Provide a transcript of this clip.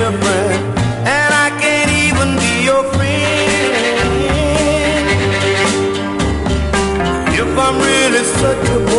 friend, and I can't even be your friend. If I'm really such a